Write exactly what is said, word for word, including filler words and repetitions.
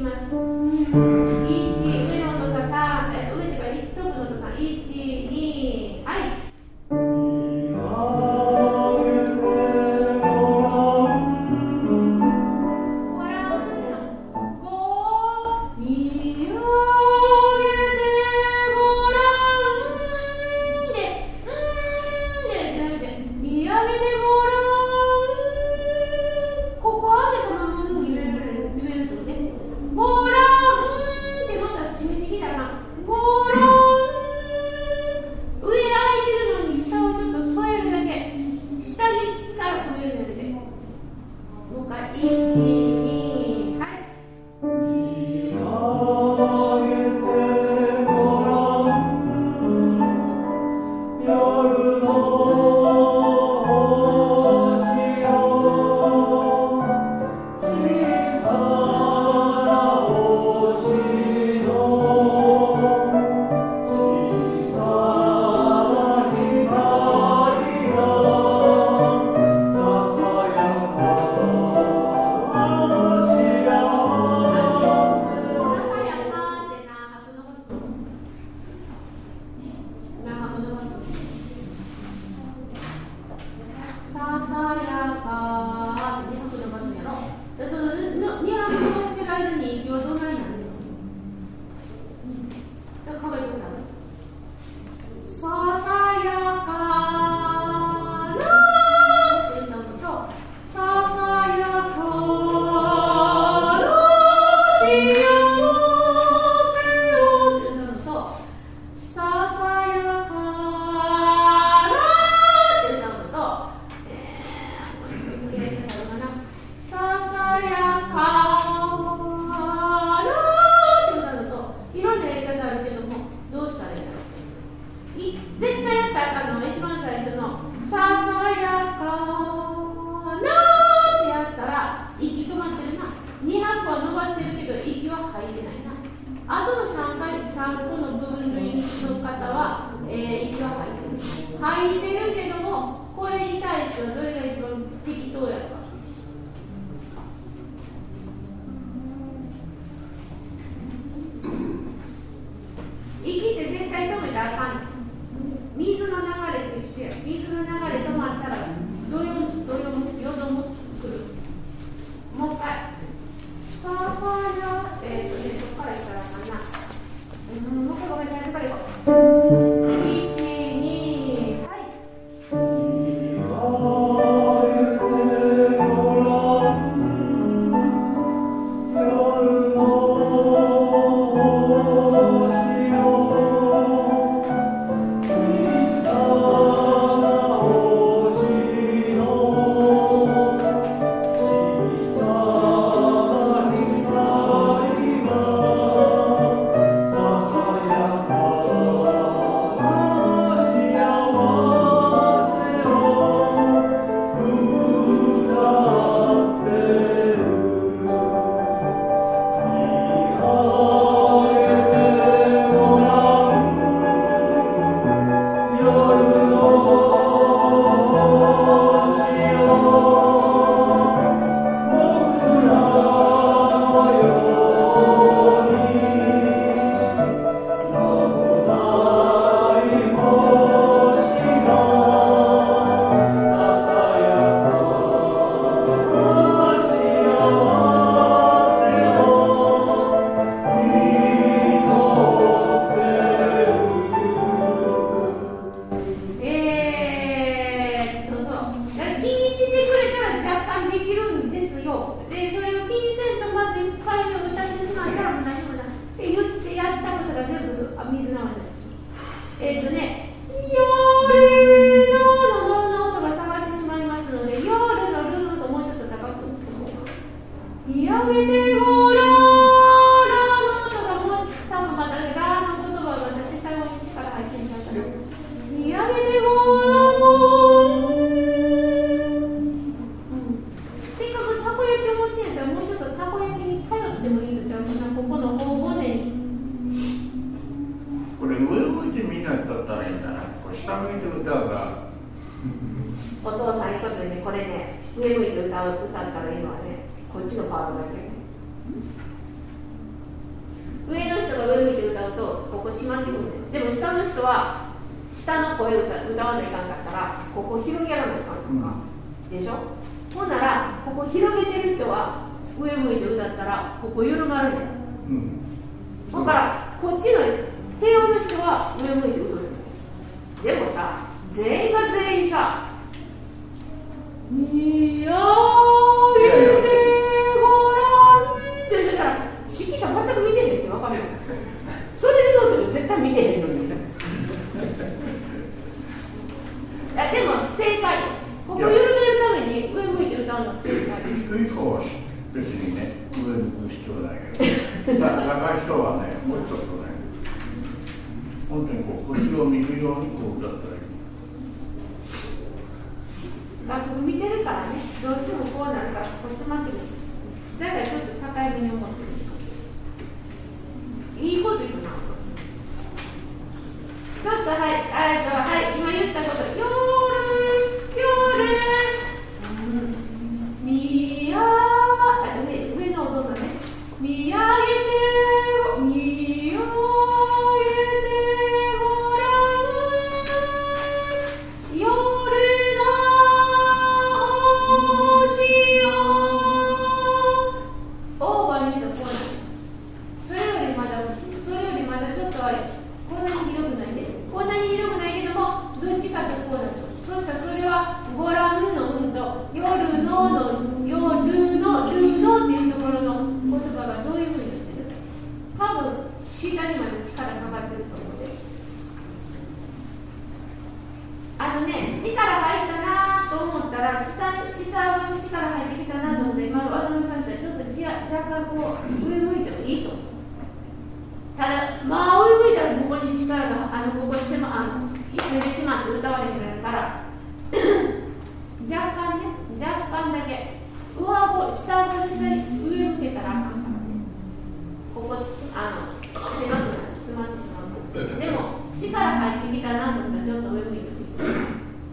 上向いて歌う歌ったらいいのはね、こっちのパートだけ。 とここ閉まってくるんで、でも下の人は下の声を歌歌わないかんかったらここ広げらないかんとか、うん、でしょ。ほんならここ広げてる人は上向いて歌ったらここ緩まるね、うん、だからこっちの低音の人は上向いて歌う。でもさ、全員が全員さ見上げてごらんって言ったら指揮者全く見てへんって分かるよ。それでのと絶対見てへんのにいやでも正解、ここ緩めるために上向いて歌うのは正解。 低い方は別にね、上向く必要ないけど高い人はね、もうちょっとね本当にこう星を見るようにこう歌ったらいい。 楽譜見てるからね、どうしてもこうなるからこうして待ってる。だからちょっと高いめに思ってる。いいこと言うな。ちょっとはい、えっとはい、今言ったこと、夜夜見上がってね、上の音がね、見上げて見上げてごらん夜の星をオーバーに見たこうなる。それよりまだそれよりまだちょっとこんなにひどくないね。こんなにひどくないけども、どっちかとこうなる。そうしたらそれはごらんのうんと夜のの夜のルのっていうところの言葉がどういうふうになってる？多分下にまで力かかってると思うで。あのね、力入ったなと思ったら下に下に力入ってきたなと思って、今渡辺さんってちょっと若干こう上向いてもいいと思う。ただ、まあ、上向いたらここに力が、あの、ここにしま、あの、ひっついてしまって歌われてるから、若干ね、若干だけ、上顎、下顎で上向けたらあかん。